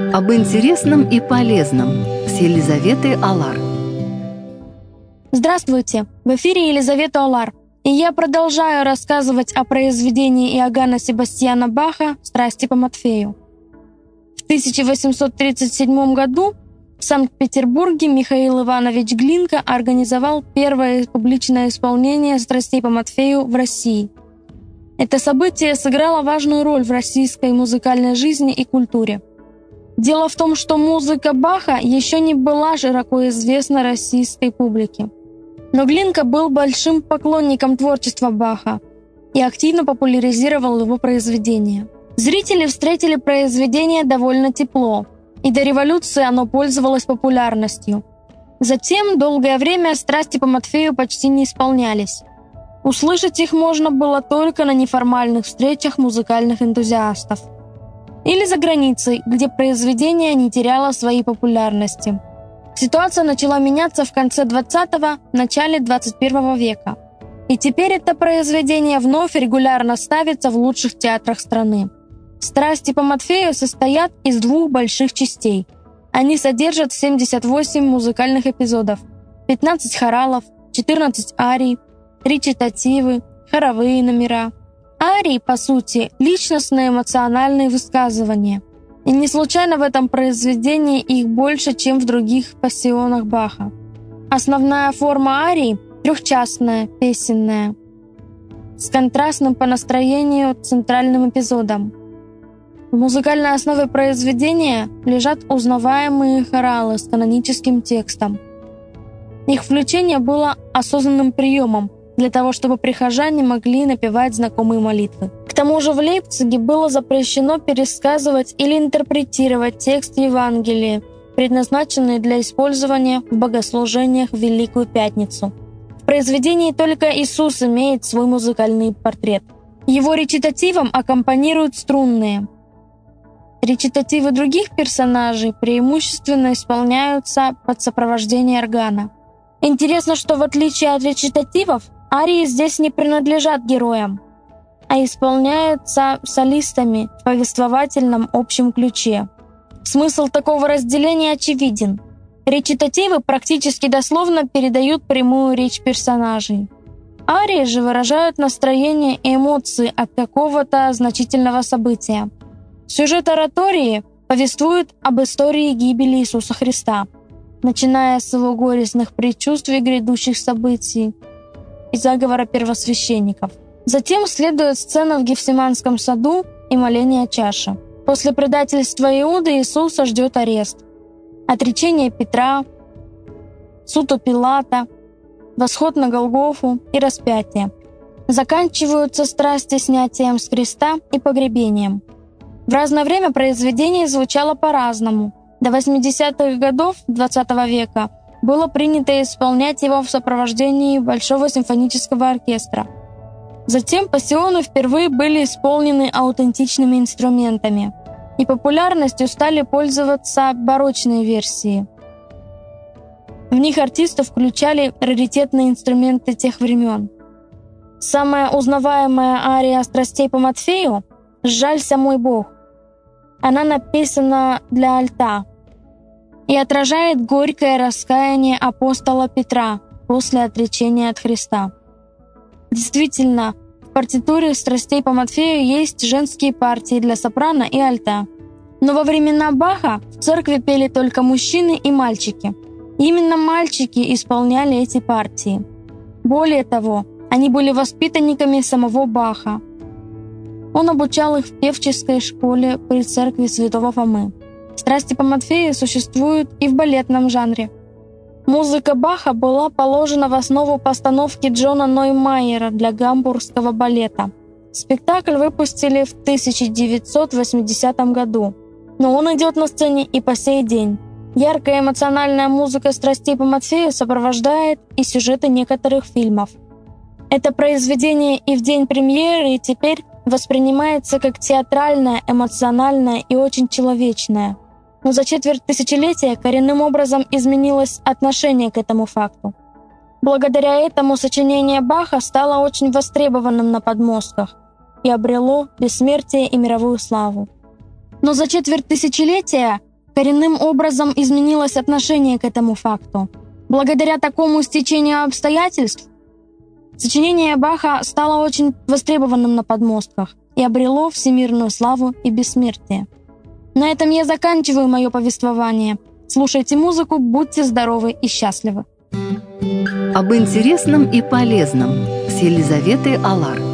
Об интересном и полезном с Елизаветой Алар. Здравствуйте! В эфире Елизавета Алар, и я продолжаю рассказывать о произведении Иоганна Себастьяна Баха «Страсти по Матфею». В 1837 году в Санкт-Петербурге Михаил Иванович Глинка организовал первое публичное исполнение «Страстей по Матфею» в России. Это событие сыграло важную роль в российской музыкальной жизни и культуре. Дело в том, что музыка Баха еще не была широко известна российской публике. Но Глинка был большим поклонником творчества Баха и активно популяризировал его произведения. Зрители встретили произведение довольно тепло, и до революции оно пользовалось популярностью. Затем долгое время «Страсти по Матфею» почти не исполнялись. Услышать их можно было только на неформальных встречах музыкальных энтузиастов или за границей, где произведение не теряло своей популярности. Ситуация начала меняться в конце 20-го, начале 21 века. И теперь это произведение вновь регулярно ставится в лучших театрах страны. «Страсти по Матфею» состоят из двух больших частей. Они содержат 78 музыкальных эпизодов, 15 хоралов, 14 арий, 3 читативы, хоровые номера. Арии, по сути, личностные эмоциональные высказывания. И не случайно в этом произведении их больше, чем в других пассионах Баха. Основная форма арии – трехчастная, песенная, с контрастным по настроению центральным эпизодом. В музыкальной основе произведения лежат узнаваемые хоралы с каноническим текстом. Их включение было осознанным приемом для того, чтобы прихожане могли напевать знакомые молитвы. К тому же в Лейпциге было запрещено пересказывать или интерпретировать текст Евангелия, предназначенный для использования в богослужениях в Великую Пятницу. В произведении только Иисус имеет свой музыкальный портрет. Его речитативам аккомпанируют струнные. Речитативы других персонажей преимущественно исполняются под сопровождение органа. Интересно, что в отличие от речитативов, арии здесь не принадлежат героям, а исполняются солистами в повествовательном общем ключе. Смысл такого разделения очевиден. Речитативы практически дословно передают прямую речь персонажей. Арии же выражают настроение и эмоции от какого-то значительного события. Сюжет оратории повествует об истории гибели Иисуса Христа, начиная с его горестных предчувствий грядущих событий и заговора первосвященников. Затем следует сцена в Гефсиманском саду и моление чаши. После предательства Иуды Иисуса ждет арест, отречение Петра, суд у Пилата, восход на Голгофу и распятие. Заканчиваются страсти снятием с креста и погребением. В разное время произведение звучало по-разному. До 80-х годов XX века было принято исполнять его в сопровождении Большого симфонического оркестра. Затем пассионы впервые были исполнены аутентичными инструментами, и популярностью стали пользоваться барочные версии. В них артисты включали раритетные инструменты тех времен. Самая узнаваемая ария «Страстей по Матфею» «Сжалься, мой Бог». Она написана для альта и отражает горькое раскаяние апостола Петра после отречения от Христа. Действительно, в партитуре «Страстей по Матфею» есть женские партии для сопрано и альта. Но во времена Баха в церкви пели только мужчины и мальчики. И именно мальчики исполняли эти партии. Более того, они были воспитанниками самого Баха. Он обучал их в певческой школе при церкви Святого Фомы. «Страсти по Матфею» существуют и в балетном жанре. Музыка Баха была положена в основу постановки Джона Ноймайера для гамбургского балета. Спектакль выпустили в 1980 году, но он идет на сцене и по сей день. Яркая эмоциональная музыка «Страстей по Матфею» сопровождает и сюжеты некоторых фильмов. Это произведение и в день премьеры, и теперь воспринимается как театральное, эмоциональное и очень человечное. Но за четверть тысячелетия коренным образом изменилось отношение к этому факту. Благодаря этому сочинение Баха стало очень востребованным на подмостках и обрело бессмертие и мировую славу. Но за четверть тысячелетия коренным образом изменилось отношение к этому факту. Благодаря такому стечению обстоятельств сочинение Баха стало очень востребованным на подмостках и обрело всемирную славу и бессмертие. На этом я заканчиваю мое повествование. Слушайте музыку, будьте здоровы и счастливы. Об интересном и полезном с Елизаветой Алар.